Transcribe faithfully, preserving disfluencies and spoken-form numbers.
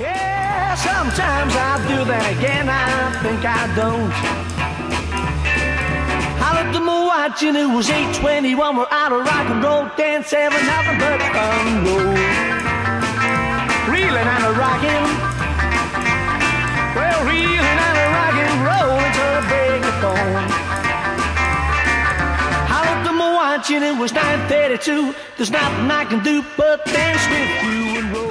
Yeah, sometimes I do, then again I think I don't. I looked at my watch and it was eight twenty-one. We're out of rock and roll, dance, having nothing but fun. Roll, reeling and a rocking. Well, reeling and a rocking, rolling till the break of dawn. I looked at my watch and it was nine thirty-two. There's nothing I can do but dance with you and roll.